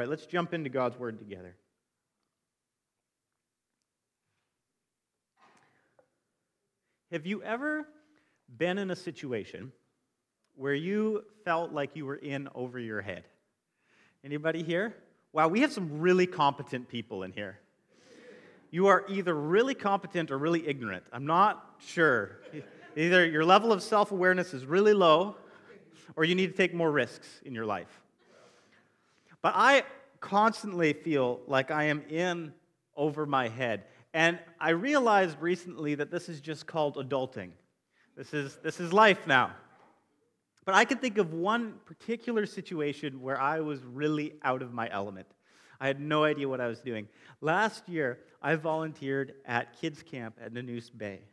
right, let's jump into God's Word together. Have you ever been in a situation where you felt like you were in over your head? Anybody here? Wow, we have some really competent people in here. You are either really competent or really ignorant. I'm not sure. Either your level of self-awareness is really low, or you need to take more risks in your life. But I constantly feel like I am in over my head. And I realized recently that this is just called adulting. This is life now. But I can think of one particular situation where I was really out of my element. I had no idea what I was doing. Last year, I volunteered at kids camp at Nanoose Bay.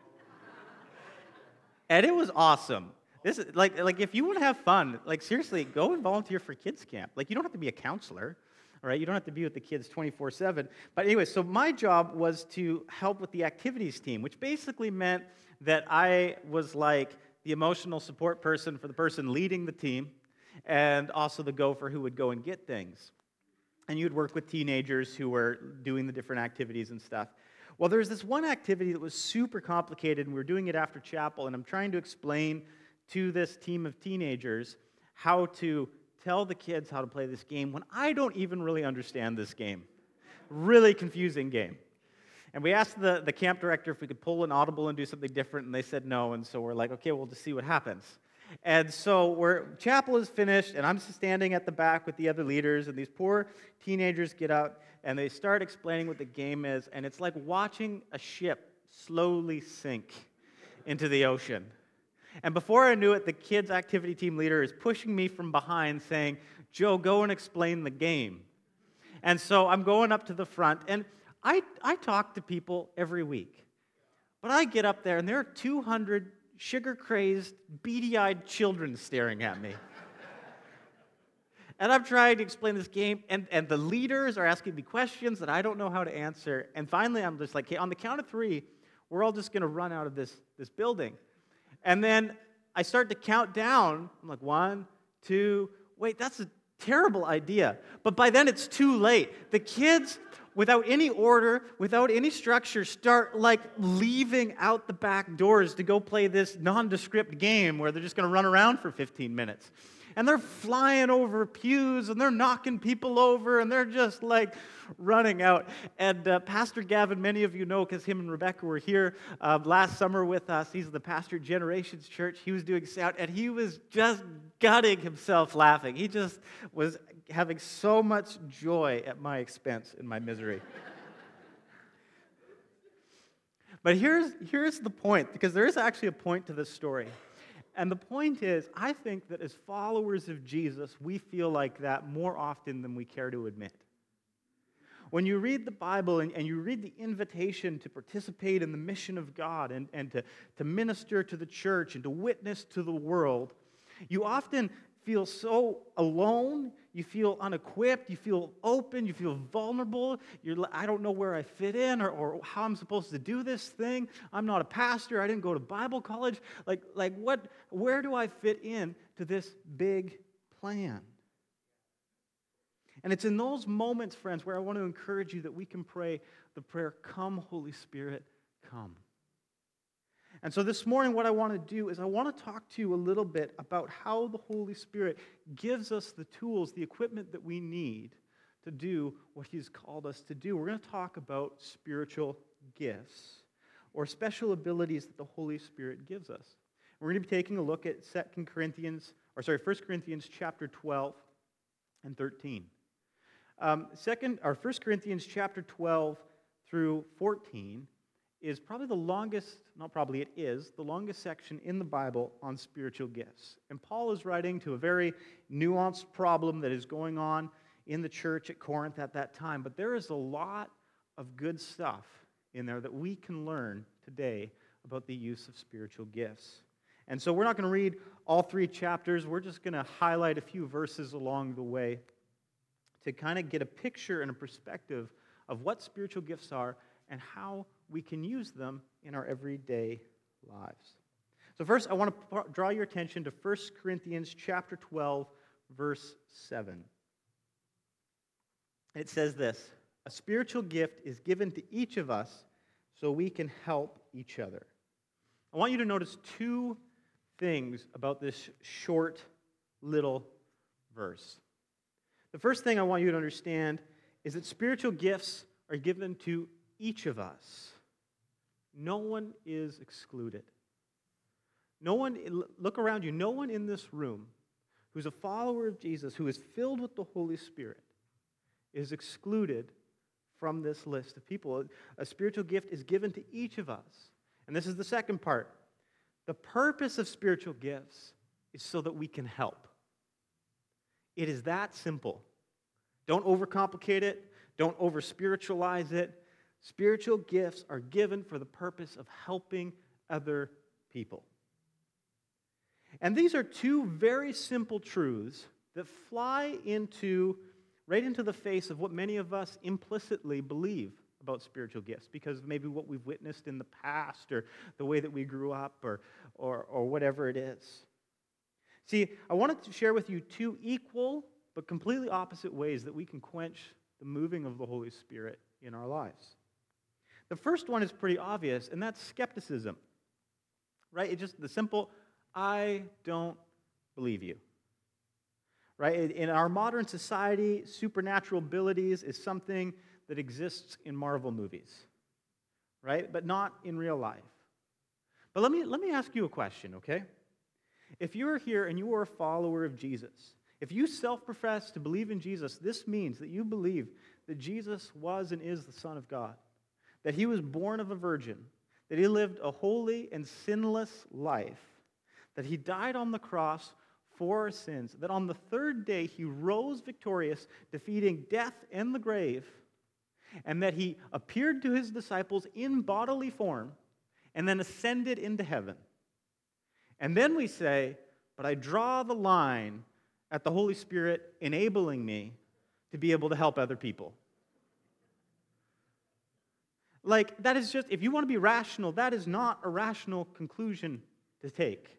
And it was awesome. This is like if you want to have fun, like seriously, go and volunteer for kids camp. Like you don't have to be a counselor, all right? You don't have to be with the kids 24/7. But anyway, so my job was to help with the activities team, which basically meant that I was like the emotional support person for the person leading the team, and also the gopher who would go and get things. And you'd work with teenagers who were doing the different activities and stuff. Well, there's this one activity that was super complicated, and we were doing it after chapel, and I'm trying to explain to this team of teenagers how to tell the kids how to play this game when I don't even really understand this game. Really confusing game. And we asked the camp director if we could pull an audible and do something different, and they said no, and so we're like, okay, we'll just see what happens. And so chapel is finished, and I'm standing at the back with the other leaders, and these poor teenagers get out, and they start explaining what the game is, and it's like watching a ship slowly sink into the ocean. And before I knew it, the kids' activity team leader is pushing me from behind, saying, Joe, go and explain the game. And so I'm going up to the front, and I talk to people every week. But I get up there, and there are 200 sugar-crazed, beady-eyed children staring at me. And I'm trying to explain this game, and the leaders are asking me questions that I don't know how to answer. And finally, I'm just like, okay, on the count of 3, we're all just going to run out of this building. And then I start to count down. I'm like, 1, 2, wait, that's a terrible idea. But by then, it's too late. The kids, without any order, without any structure, start like leaving out the back doors to go play this nondescript game where they're just going to run around for 15 minutes. And they're flying over pews, and they're knocking people over, and they're just like running out. And Pastor Gavin, many of you know, because him and Rebecca were here last summer with us. He's the pastor at Generations Church. He was doing sound, and he was just gutting himself laughing. He just was having so much joy at my expense and my misery. But here's the point, because there is actually a point to this story. And the point is, I think that as followers of Jesus, we feel like that more often than we care to admit. When you read the Bible and you read the invitation to participate in the mission of God and to minister to the church and to witness to the world, you often feel so alone, you feel unequipped, you feel open, you feel vulnerable. I don't know where I fit in or how I'm supposed to do this thing. I'm not a pastor. I didn't go to Bible college. Where do I fit in to this big plan? And it's in those moments, friends, where I want to encourage you that we can pray the prayer, "Come, Holy Spirit, come." And so this morning, what I want to do is I want to talk to you a little bit about how the Holy Spirit gives us the tools, the equipment that we need to do what He's called us to do. We're going to talk about spiritual gifts or special abilities that the Holy Spirit gives us. We're going to be taking a look at 1 Corinthians chapter 12 and 13. 1 Corinthians chapter 12 through 14 is probably the longest, not probably, it is the longest section in the Bible on spiritual gifts. And Paul is writing to a very nuanced problem that is going on in the church at Corinth at that time. But there is a lot of good stuff in there that we can learn today about the use of spiritual gifts. And so we're not going to read all 3 chapters. We're just going to highlight a few verses along the way to kind of get a picture and a perspective of what spiritual gifts are and how we can use them in our everyday lives. So first, I want to draw your attention to 1 Corinthians chapter 12, verse 7. It says this: a spiritual gift is given to each of us so we can help each other. I want you to notice two things about this short little verse. The first thing I want you to understand is that spiritual gifts are given to each of us. No one is excluded. No one, look around you, no one in this room who's a follower of Jesus, who is filled with the Holy Spirit, is excluded from this list of people. A spiritual gift is given to each of us. And this is the second part. The purpose of spiritual gifts is so that we can help. It is that simple. Don't overcomplicate it. Don't over-spiritualize it. Spiritual gifts are given for the purpose of helping other people. And these are two very simple truths that fly right into the face of what many of us implicitly believe about spiritual gifts, because of maybe what we've witnessed in the past or the way that we grew up or whatever it is. See, I wanted to share with you two equal but completely opposite ways that we can quench the moving of the Holy Spirit in our lives. The first one is pretty obvious, and that's skepticism. Right? It's just the simple, I don't believe you. Right? In our modern society, supernatural abilities is something that exists in Marvel movies. Right? But not in real life. But let me ask you a question, okay? If you're here and you are a follower of Jesus, if you self-profess to believe in Jesus, this means that you believe that Jesus was and is the Son of God, that he was born of a virgin, that he lived a holy and sinless life, that he died on the cross for our sins, that on the third day he rose victorious, defeating death and the grave, and that he appeared to his disciples in bodily form and then ascended into heaven. And then we say, but I draw the line at the Holy Spirit enabling me to be able to help other people. Like, that is just, if you want to be rational, that is not a rational conclusion to take.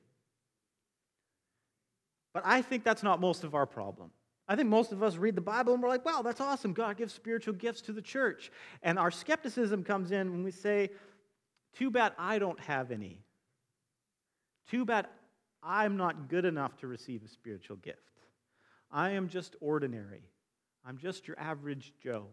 But I think that's not most of our problem. I think most of us read the Bible and we're like, wow, that's awesome. God gives spiritual gifts to the church. And our skepticism comes in when we say, too bad I don't have any. Too bad I'm not good enough to receive a spiritual gift. I am just ordinary. I'm just your average Joe.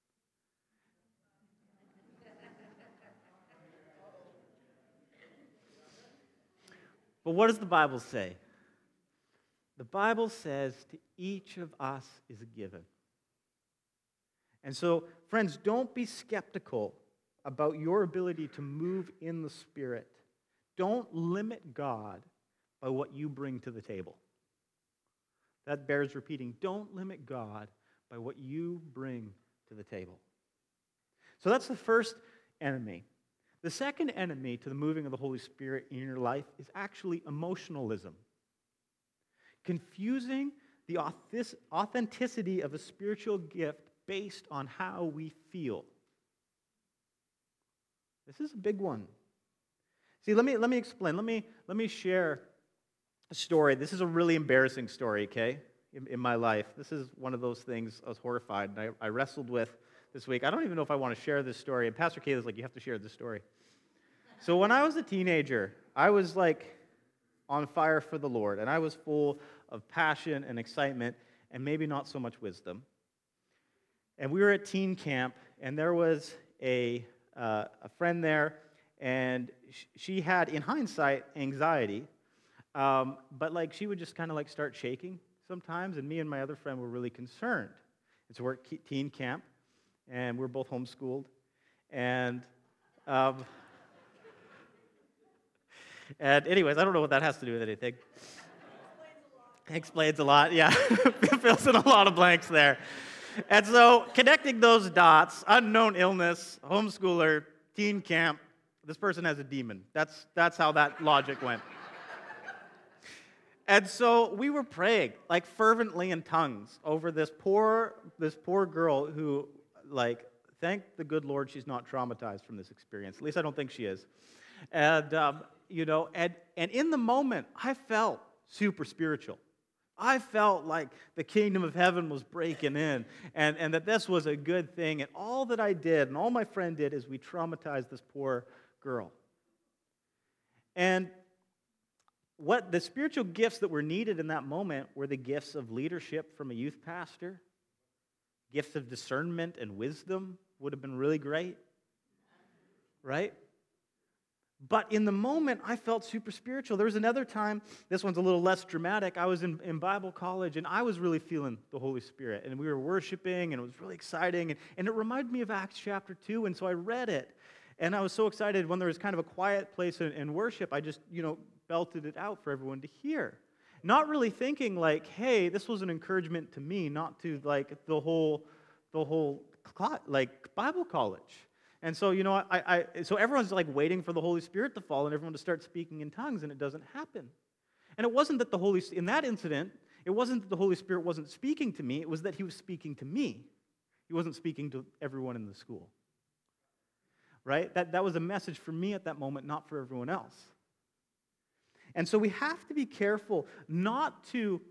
But what does the Bible say? The Bible says to each of us is given. And so, friends, don't be skeptical about your ability to move in the Spirit. Don't limit God by what you bring to the table. That bears repeating. Don't limit God by what you bring to the table. So that's the first enemy. The second enemy to the moving of the Holy Spirit in your life is actually emotionalism. Confusing the authenticity of a spiritual gift based on how we feel. This is a big one. See, let me explain. Let me share a story. This is a really embarrassing story, okay, in my life. This is one of those things I was horrified, and I wrestled with this week. I don't even know if I want to share this story. And Pastor Kayla's like, you have to share this story. So when I was a teenager, I was like on fire for the Lord, and I was full of passion and excitement and maybe not so much wisdom. And we were at teen camp, and there was a friend there, and she had, in hindsight, anxiety, but like she would just kind of like start shaking sometimes, and me and my other friend were really concerned. And so we're at teen camp, and we're both homeschooled, and anyways, I don't know what that has to do with anything. Explains a lot, yeah. Fills in a lot of blanks there. And so, connecting those dots, unknown illness, homeschooler, teen camp, this person has a demon. That's how that logic went. And so, we were praying, like fervently in tongues, over this poor girl who, like, thank the good Lord she's not traumatized from this experience. At least I don't think she is. And, and in the moment, I felt super spiritual. I felt like the kingdom of heaven was breaking in and that this was a good thing. And all that I did and all my friend did is we traumatized this poor girl. And what the spiritual gifts that were needed in that moment were the gifts of leadership from a youth pastor, gifts of discernment and wisdom would have been really great, right? But in the moment, I felt super spiritual. There was another time, this one's a little less dramatic. I was in Bible college, and I was really feeling the Holy Spirit. And we were worshiping, and it was really exciting. And it reminded me of Acts chapter 2, and so I read it. And I was so excited when there was kind of a quiet place in worship, I just, belted it out for everyone to hear. Not really thinking like, hey, this was an encouragement to me, not to like the whole like Bible college. And so, so everyone's like waiting for the Holy Spirit to fall and everyone to start speaking in tongues, and it doesn't happen. And it wasn't that in that incident, it wasn't that the Holy Spirit wasn't speaking to me, it was that he was speaking to me. He wasn't speaking to everyone in the school. Right? That was a message for me at that moment, not for everyone else. And so we have to be careful not to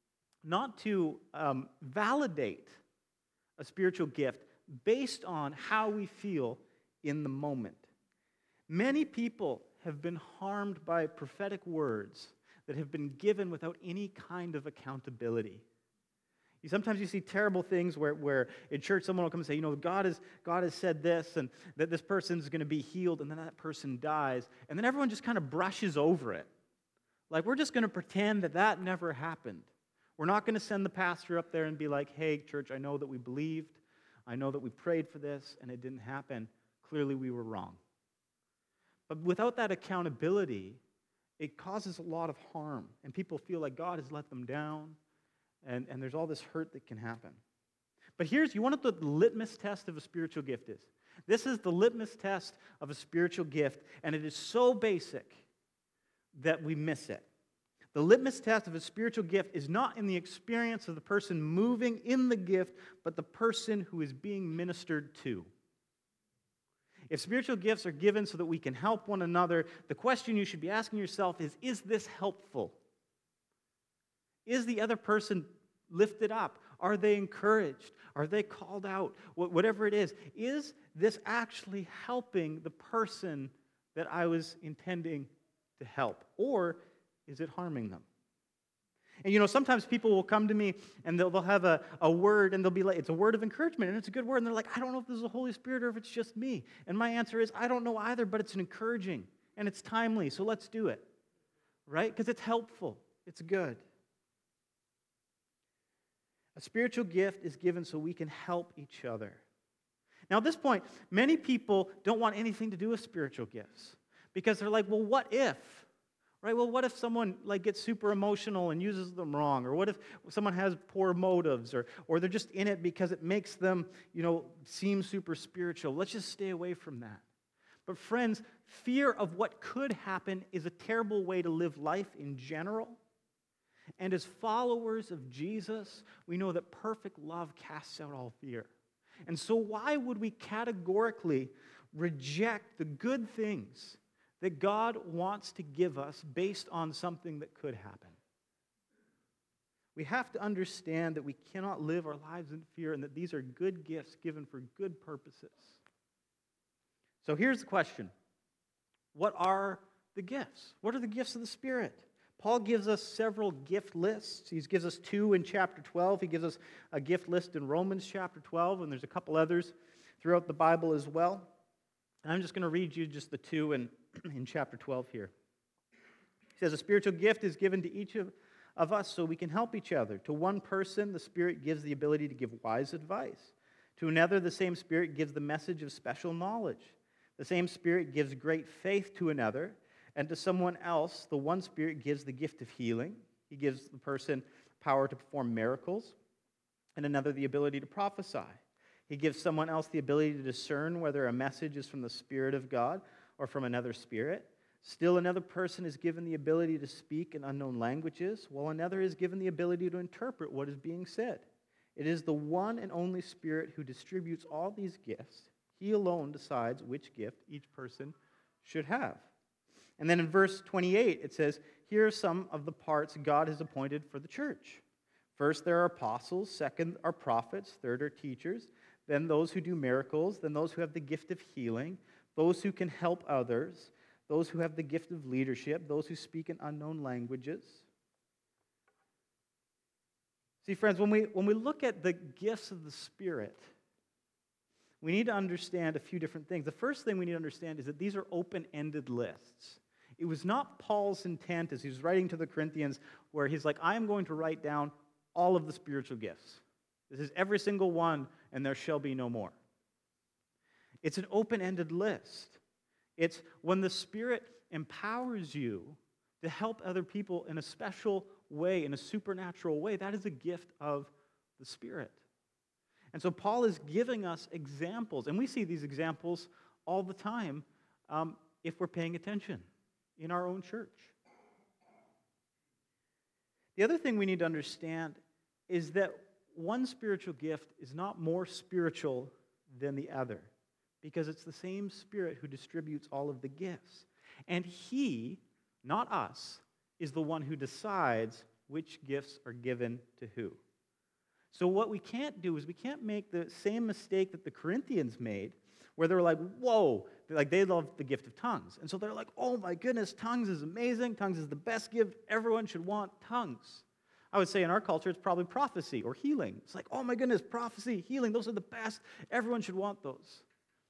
validate a spiritual gift based on how we feel in the moment. Many people have been harmed by prophetic words that have been given without any kind of accountability. Sometimes you see terrible things where in church someone will come and say, God has said this, and that this person's going to be healed, and then that person dies, and then everyone just kind of brushes over it. Like, we're just going to pretend that never happened. We're not going to send the pastor up there and be like, hey, church, I know that we believed, I know that we prayed for this, and it didn't happen. Clearly, we were wrong. But without that accountability, it causes a lot of harm, and people feel like God has let them down, and there's all this hurt that can happen. But you want to know what the litmus test of a spiritual gift is? This is the litmus test of a spiritual gift, and it is so basic that we miss it. The litmus test of a spiritual gift is not in the experience of the person moving in the gift, but the person who is being ministered to. If spiritual gifts are given so that we can help one another, the question you should be asking yourself is this helpful? Is the other person lifted up? Are they encouraged? Are they called out? Whatever it is this actually helping the person that I was intending to help? Or is it harming them? And sometimes people will come to me and they'll have a word and they'll be like, it's a word of encouragement and it's a good word. And they're like, I don't know if this is the Holy Spirit or if it's just me. And my answer is, I don't know either, but it's encouraging and it's timely. So let's do it. Right? Because it's helpful. It's good. A spiritual gift is given so we can help each other. Now at this point, many people don't want anything to do with spiritual gifts because they're like, well, what if? Right? Well, what if someone gets super emotional and uses them wrong? Or what if someone has poor motives? Or they're just in it because it makes them, seem super spiritual. Let's just stay away from that. But friends, fear of what could happen is a terrible way to live life in general. And as followers of Jesus, we know that perfect love casts out all fear. And so why would we categorically reject the good things that God wants to give us based on something that could happen? We have to understand that we cannot live our lives in fear and that these are good gifts given for good purposes. So here's the question. What are the gifts? What are the gifts of the Spirit? Paul gives us several gift lists. He gives us 2 in chapter 12. He gives us a gift list in Romans chapter 12, and there's a couple others throughout the Bible as well. And I'm just going to read you just the 2 in chapter 12 here. He says, a spiritual gift is given to each of us so we can help each other. To one person, the Spirit gives the ability to give wise advice. To another, the same Spirit gives the message of special knowledge. The same Spirit gives great faith to another. And to someone else, the one Spirit gives the gift of healing. He gives the person power to perform miracles. And another, the ability to prophesy. He gives someone else the ability to discern whether a message is from the Spirit of God or from another spirit. Still another person is given the ability to speak in unknown languages, while another is given the ability to interpret what is being said. It is the one and only Spirit who distributes all these gifts. He alone decides which gift each person should have. And then in verse 28, it says, here are some of the parts God has appointed for the church. First, there are apostles. Second are prophets. Third are teachers. Then those who do miracles. Then those who have the gift of healing. Those who can help others. Those who have the gift of leadership. Those who speak in unknown languages. See, friends, when we look at the gifts of the Spirit, we need to understand a few different things. The first thing we need to understand is that these are open-ended lists. It was not Paul's intent as he was writing to the Corinthians where he's like, I am going to write down all of the spiritual gifts. This is every single one, and there shall be no more. It's an open-ended list. It's when the Spirit empowers you to help other people in a special way, in a supernatural way, that is a gift of the Spirit. And so Paul is giving us examples, and we see these examples all the time if we're paying attention in our own church. The other thing we need to understand is that one spiritual gift is not more spiritual than the other, because it's the same Spirit who distributes all of the gifts. And He, not us, is the one who decides which gifts are given to who. So what we can't do is we can't make the same mistake that the Corinthians made, where they were like, whoa, they love the gift of tongues. And so they're like, oh my goodness, tongues is amazing. Tongues is the best gift. Everyone should want tongues. I would say in our culture, it's probably prophecy or healing. It's like, oh my goodness, prophecy, healing, those are the best. Everyone should want those.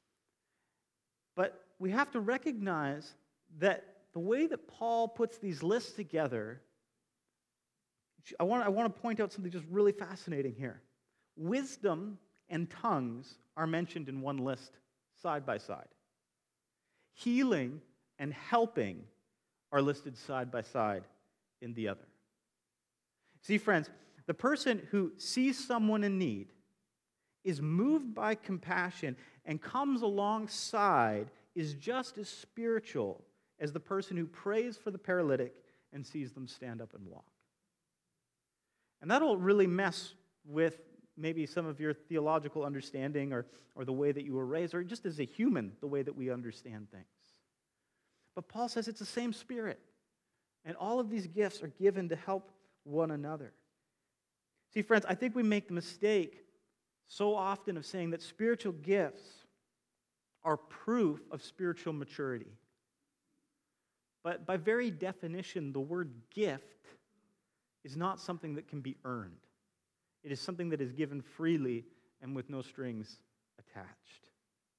But we have to recognize that the way that Paul puts these lists together, I want to point out something just really fascinating here. Wisdom and tongues are mentioned in one list side by side. Healing and helping are listed side by side in the other. See, friends, the person who sees someone in need is moved by compassion and comes alongside is just as spiritual as the person who prays for the paralytic and sees them stand up and walk. And that'll really mess with maybe some of your theological understanding or the way that you were raised, or just as a human, the way that we understand things. But Paul says it's the same Spirit. And all of these gifts are given to help one another. See, friends, I think we make the mistake so often of saying that spiritual gifts are proof of spiritual maturity. But by very definition, the word gift is not something that can be earned. It is something that is given freely and with no strings attached.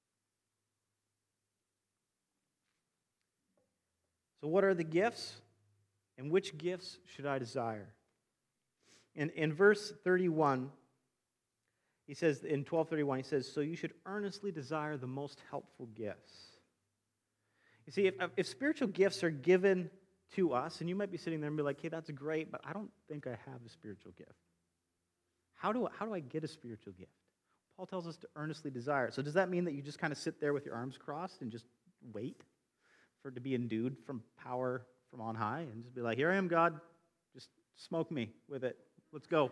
So what are the gifts? And which gifts should I desire? In verse 31, he says, in 12:31, he says, so you should earnestly desire the most helpful gifts. You see, if spiritual gifts are given to us, and you might be sitting there and be like, hey, that's great, but I don't think I have a spiritual gift. How do I get a spiritual gift? Paul tells us to earnestly desire it. So does that mean that you just kind of sit there with your arms crossed and just wait for it to be endued from power from on high and just be like, here I am, God, just smoke me with it. Let's go.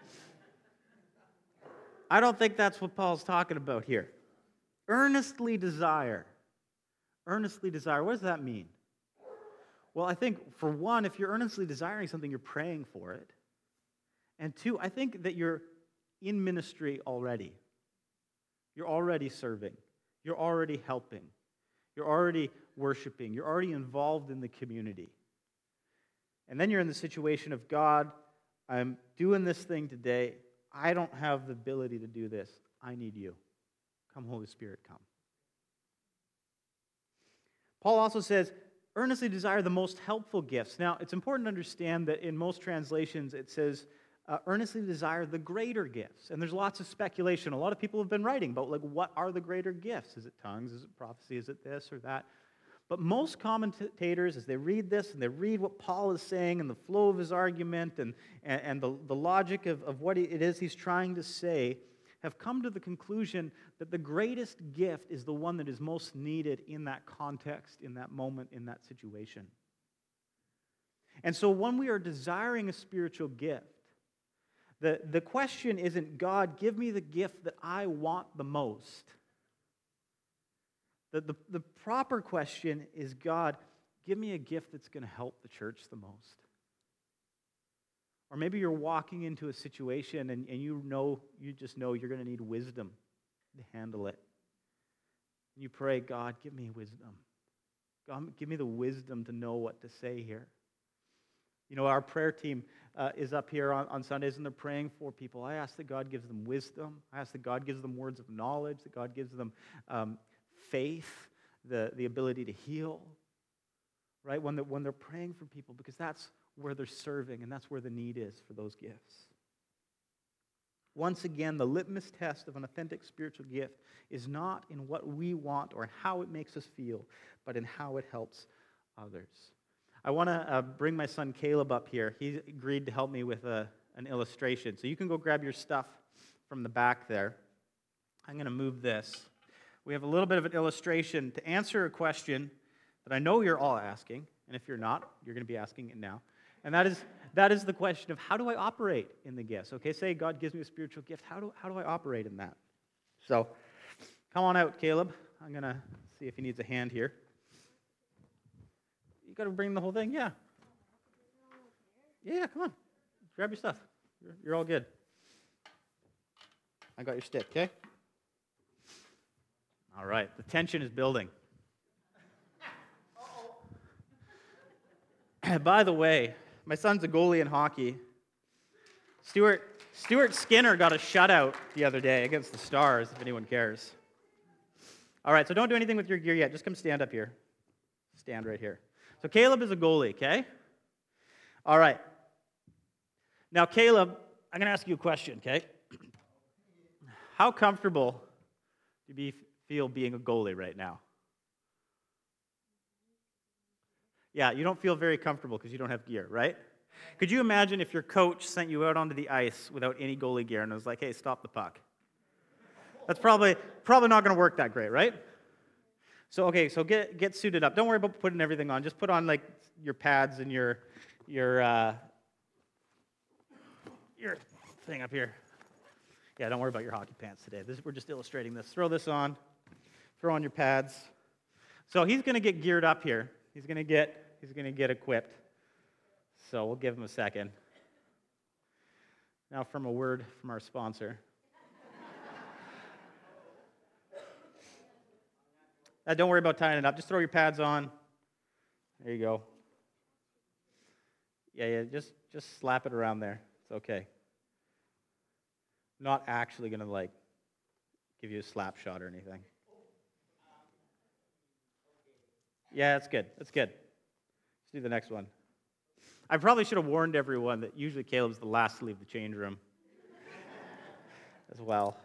I don't think that's what Paul's talking about here. Earnestly desire. Earnestly desire. What does that mean? Well, I think, for one, if you're earnestly desiring something, you're praying for it. And two, I think that you're in ministry already. You're already serving. You're already helping. You're already worshiping. You're already involved in the community. And then you're in the situation of, God, I'm doing this thing today. I don't have the ability to do this. I need you. Come, Holy Spirit, come. Paul also says, earnestly desire the most helpful gifts. Now, it's important to understand that in most translations it says, earnestly desire the greater gifts. And there's lots of speculation. A lot of people have been writing about, like, what are the greater gifts? Is it tongues? Is it prophecy? Is it this or that? But most commentators, as they read this and they read what Paul is saying and the flow of his argument and the logic of what it is he's trying to say, have come to the conclusion that the greatest gift is the one that is most needed in that context, in that moment, in that situation. And so when we are desiring a spiritual gift, the question isn't, God, give me the gift that I want the most. The proper question is, God, give me a gift that's going to help the church the most. Or maybe you're walking into a situation and you just know you're going to need wisdom to handle it. And you pray, God, give me wisdom. God, give me the wisdom to know what to say here. You know, our prayer team is up here on Sundays, and they're praying for people. I ask that God gives them wisdom. I ask that God gives them words of knowledge, that God gives them faith, the ability to heal, right? When they're praying for people, because that's where they're serving, and that's where the need is for those gifts. Once again, the litmus test of an authentic spiritual gift is not in what we want or how it makes us feel, but in how it helps others. I want to bring my son Caleb up here. He agreed to help me with an illustration. So you can go grab your stuff from the back there. I'm going to move this. We have a little bit of an illustration to answer a question that I know you're all asking, and if you're not, you're going to be asking it now. And that is the question of, how do I operate in the gifts? Okay, say God gives me a spiritual gift. How do I operate in that? So come on out, Caleb. I'm going to see if he needs a hand here. You got to bring the whole thing? Yeah. Yeah, come on. Grab your stuff. You're all good. I got your stick, okay? All right. The tension is building. By the way, my son's a goalie in hockey. Stuart Skinner got a shutout the other day against the Stars, if anyone cares. All right, so don't do anything with your gear yet. Just come stand up here. Stand right here. So Caleb is a goalie, okay? All right. Now, Caleb, I'm going to ask you a question, okay? How comfortable do you feel being a goalie right now? Yeah, you don't feel very comfortable because you don't have gear, right? Could you imagine if your coach sent you out onto the ice without any goalie gear and was like, hey, stop the puck? That's probably not going to work that great, right? So get suited up. Don't worry about putting everything on. Just put on like your pads and your thing up here. Yeah, don't worry about your hockey pants today. We're just illustrating this. Throw this on. Throw on your pads. So he's going to get geared up here. He's going to get equipped. So we'll give him a second. Now from a word from our sponsor. Don't worry about tying it up. Just throw your pads on. There you go. Yeah, just slap it around there. It's okay. I'm not actually going to give you a slap shot or anything. Yeah, that's good. That's good. Let's do the next one. I probably should have warned everyone that usually Caleb's the last to leave the change room as well.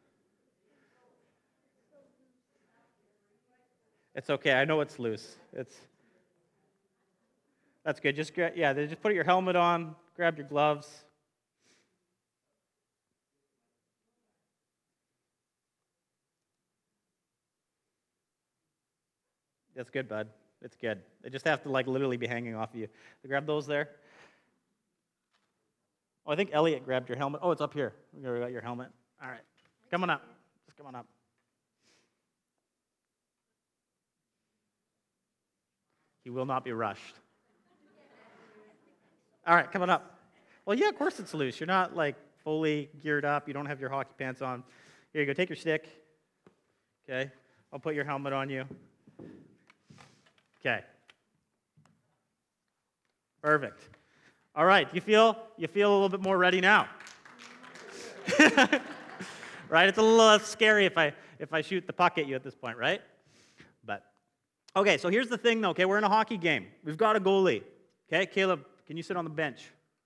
It's okay. I know it's loose. That's good. Just put your helmet on. Grab your gloves. That's good, bud. It's good. They just have to literally be hanging off of you. Grab those there. Oh, I think Elliot grabbed your helmet. Oh, it's up here. We got your helmet. All right. Come on up. Just come on up. He will not be rushed. All right, come on up. Well, yeah, of course it's loose. You're not fully geared up. You don't have your hockey pants on. Here you go. Take your stick. Okay. I'll put your helmet on you. Okay. Perfect. All right. You feel a little bit more ready now? Right? It's a little less scary if I shoot the puck at you at this point, right? But okay, so here's the thing though, okay? We're in a hockey game. We've got a goalie. Okay, Caleb, can you sit on the bench?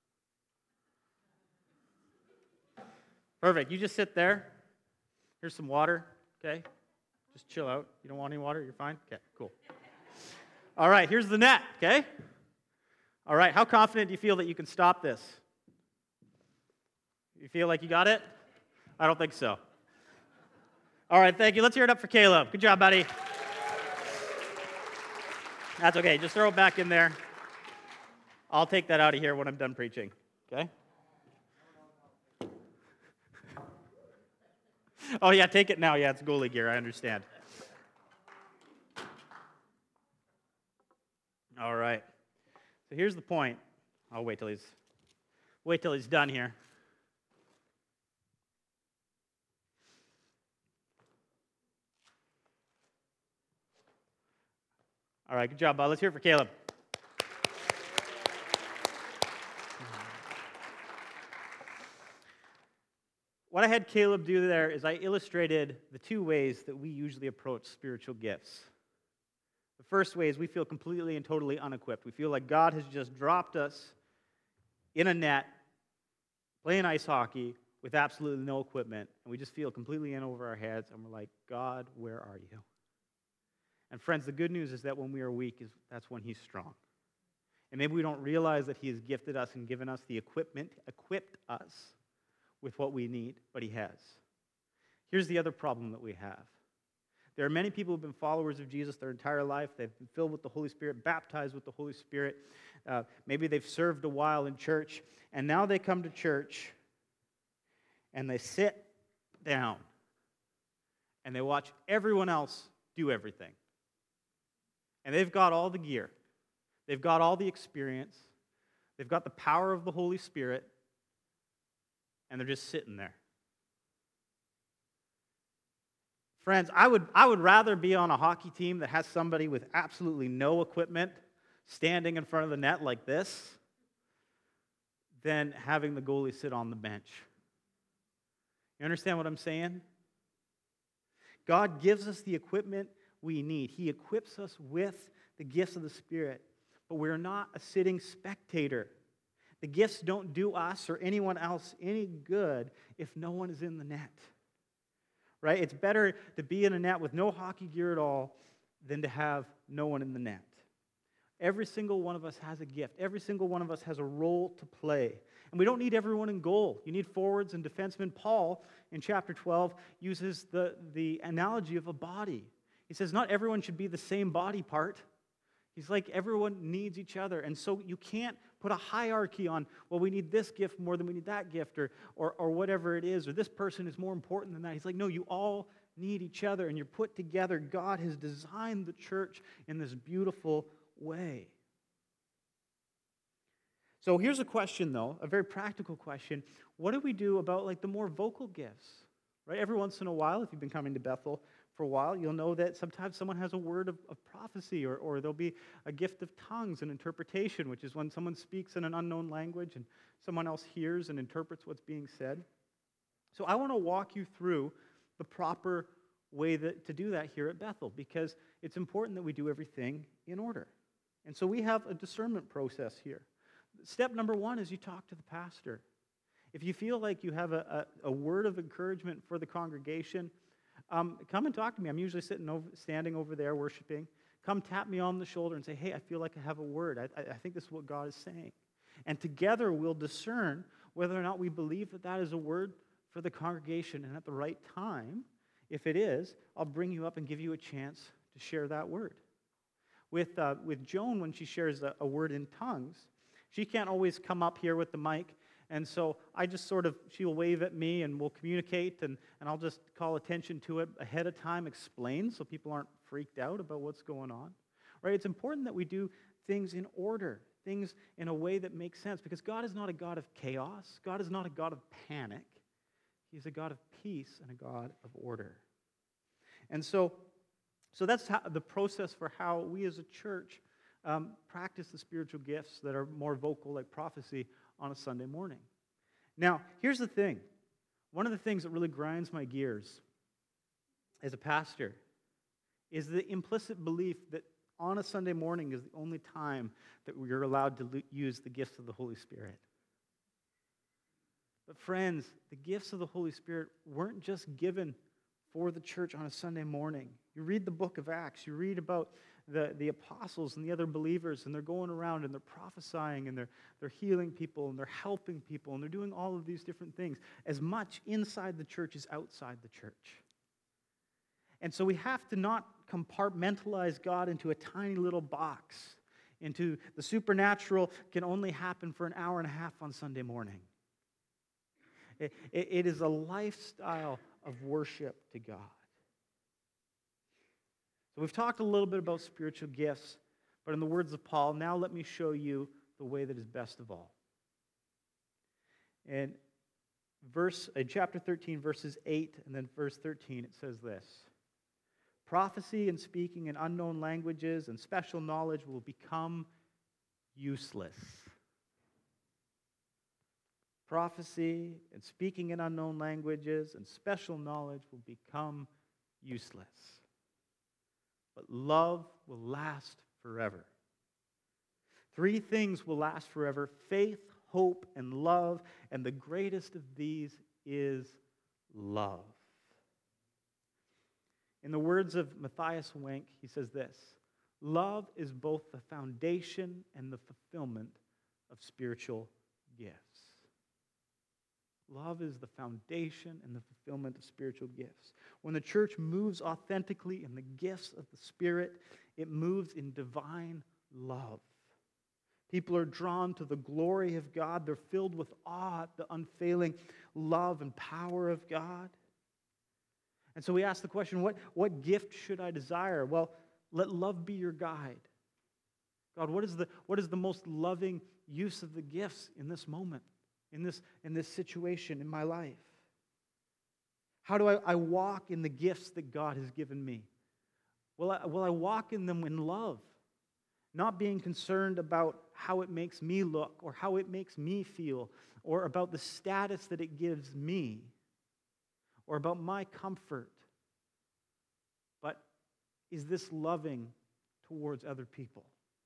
Perfect. You just sit there. Here's some water, okay? Just chill out. You don't want any water? You're fine? Okay, cool. All right, here's the net, okay? All right, how confident do you feel that you can stop this? You feel like you got it? I don't think so. All right, thank you. Let's hear it up for Caleb. Good job, buddy. That's okay. Just throw it back in there. I'll take that out of here when I'm done preaching, okay? Oh, yeah, take it now. Yeah, it's goalie gear. I understand. All right. So here's the point. I'll wait till he's done here. All right, good job, bud. Let's hear it for Caleb. What I had Caleb do there is I illustrated the two ways that we usually approach spiritual gifts. The first way is we feel completely and totally unequipped. We feel like God has just dropped us in a net, playing ice hockey with absolutely no equipment, and we just feel completely in over our heads, and we're like, God, where are you? And friends, the good news is that when we are weak, that's when He's strong. And maybe we don't realize that He has gifted us and given us the equipment, equipped us with what we need, but He has. Here's the other problem that we have. There are many people who have been followers of Jesus their entire life. They've been filled with the Holy Spirit, baptized with the Holy Spirit. Maybe they've served a while in church, and now they come to church, and they sit down, and they watch everyone else do everything. And they've got all the gear. They've got all the experience. They've got the power of the Holy Spirit, and they're just sitting there. Friends, I would rather be on a hockey team that has somebody with absolutely no equipment standing in front of the net like this than having the goalie sit on the bench. You understand what I'm saying? God gives us the equipment we need. He equips us with the gifts of the Spirit, but we're not a sitting spectator. The gifts don't do us or anyone else any good if no one is in the net. Right? It's better to be in a net with no hockey gear at all than to have no one in the net. Every single one of us has a gift. Every single one of us has a role to play. And we don't need everyone in goal. You need forwards and defensemen. Paul, in chapter 12, uses the analogy of a body. He says not everyone should be the same body part. He's like, everyone needs each other. And so you can't put a hierarchy on, well, we need this gift more than we need that gift, or whatever it is, or this person is more important than that. He's like, no, you all need each other, and you're put together. God has designed the church in this beautiful way. So here's a question, though, a very practical question. What do we do about, like, the more vocal gifts? Right? Every once in a while, if you've been coming to Bethel for a while, you'll know that sometimes someone has a word of prophecy, or there'll be a gift of tongues and interpretation, which is when someone speaks in an unknown language and someone else hears and interprets what's being said. So I want to walk you through the proper way to do that here at Bethel, because it's important that we do everything in order. And so we have a discernment process here. Step number one is you talk to the pastor. If you feel like you have a word of encouragement for the congregation, come and talk to me. I'm usually standing over there worshiping. Come tap me on the shoulder and say, hey, I feel like I have a word. I think this is what God is saying. And together we'll discern whether or not we believe that that is a word for the congregation. And at the right time, if it is, I'll bring you up and give you a chance to share that word. With Joan, when she shares a word in tongues, she can't always come up here with the mic. And so I just she'll wave at me and we'll communicate, and I'll just call attention to it ahead of time, explain so people aren't freaked out about what's going on. Right? It's important that we do things in order, things in a way that makes sense, because God is not a God of chaos. God is not a God of panic. He's a God of peace and a God of order. And so that's the process for how we as a church practice the spiritual gifts that are more vocal, like prophecy, on a Sunday morning. Now, here's the thing. One of the things that really grinds my gears as a pastor is the implicit belief that on a Sunday morning is the only time that we're allowed to use the gifts of the Holy Spirit. But friends, the gifts of the Holy Spirit weren't just given for the church on a Sunday morning. You read the book of Acts, you read about the apostles and the other believers, and they're going around and they're prophesying and they're healing people and they're helping people and they're doing all of these different things as much inside the church as outside the church. And so we have to not compartmentalize God into a tiny little box, into the supernatural can only happen for an hour and a half on Sunday morning. It is a lifestyle of worship to God. So we've talked a little bit about spiritual gifts, But in the words of Paul, now let me show you the way that is best of all. And in chapter 13, verses 8 and then verse 13, it says this: prophecy and speaking in unknown languages and special knowledge will become useless. Prophecy and speaking in unknown languages and special knowledge will become useless. But love will last forever. 3 things will last forever: faith, hope, and love. And the greatest of these is love. In the words of Matthias Wenck, he says this: love is both the foundation and the fulfillment of spiritual gifts. Love is the foundation and the fulfillment of spiritual gifts. When the church moves authentically in the gifts of the Spirit, it moves in divine love. People are drawn to the glory of God. They're filled with awe at the unfailing love and power of God. And so we ask the question, what gift should I desire? Well, let love be your guide. God, what is the most loving use of the gifts in this moment, in this situation in my life? How do I walk in the gifts that God has given me? Will I walk in them in love, not being concerned about how it makes me look or how it makes me feel or about the status that it gives me or about my comfort? But is this loving towards other people?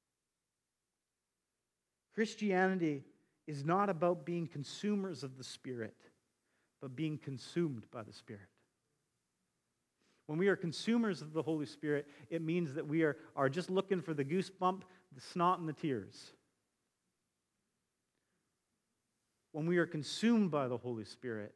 Christianity is not about being consumers of the Spirit, but being consumed by the Spirit. When we are consumers of the Holy Spirit, it means that we are just looking for the goosebump, the snot, and the tears. When we are consumed by the Holy Spirit,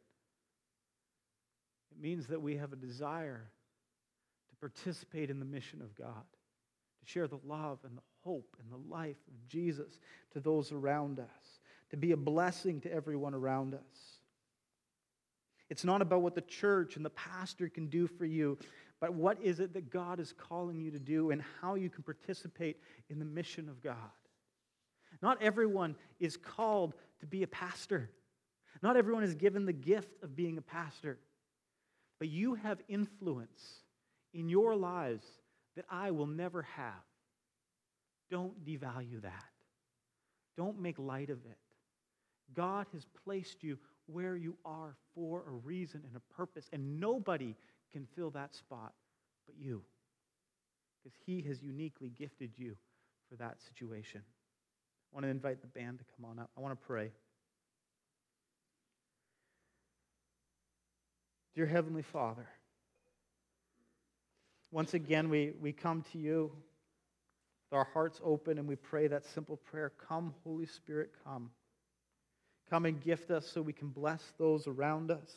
it means that we have a desire to participate in the mission of God, to share the love and the hope and the life of Jesus to those around us, to be a blessing to everyone around us. It's not about what the church and the pastor can do for you, but what is it that God is calling you to do and how you can participate in the mission of God. Not everyone is called to be a pastor. Not everyone is given the gift of being a pastor. But you have influence in your lives that I will never have. Don't devalue that. Don't make light of it. God has placed you where you are for a reason and a purpose, and nobody can fill that spot but you, because He has uniquely gifted you for that situation. I want to invite the band to come on up. I want to pray. Dear Heavenly Father, once again we come to you with our hearts open and we pray that simple prayer: come, Holy Spirit, come. Come and gift us so we can bless those around us.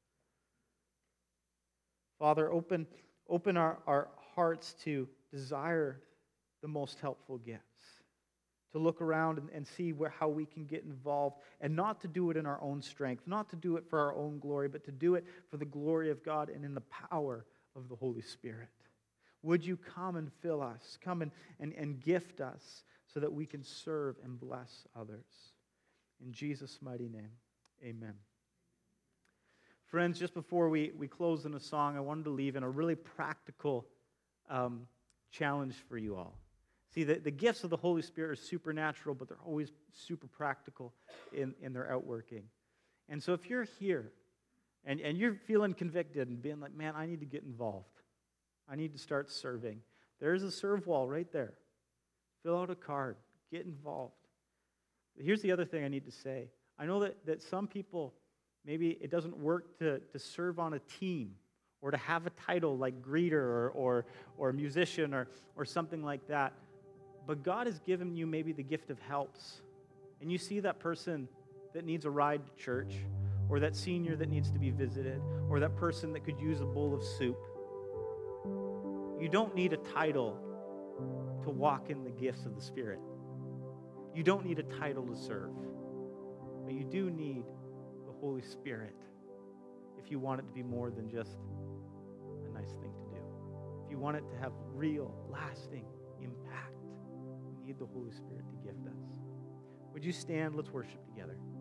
Father, open our hearts to desire the most helpful gifts, to look around and see how we can get involved, and not to do it in our own strength, not to do it for our own glory, but to do it for the glory of God and in the power of the Holy Spirit. Would you come and fill us, come and gift us so that we can serve and bless others. In Jesus' mighty name, amen. Friends, just before we close in a song, I wanted to leave in a really practical challenge for you all. See, the gifts of the Holy Spirit are supernatural, but they're always super practical in their outworking. And so if you're here and you're feeling convicted and being like, man, I need to get involved. I need to start serving. There's a serve wall right there. Fill out a card. Get involved. Here's the other thing I need to say. I know that some people, maybe it doesn't work to serve on a team or to have a title like greeter or musician or something like that. But God has given you maybe the gift of helps. And you see that person that needs a ride to church, or that senior that needs to be visited, or that person that could use a bowl of soup. You don't need a title to walk in the gifts of the Spirit. You don't need a title to serve, but you do need the Holy Spirit if you want it to be more than just a nice thing to do. If you want it to have real, lasting impact need the Holy Spirit to gift us. Would you stand? Let's worship together.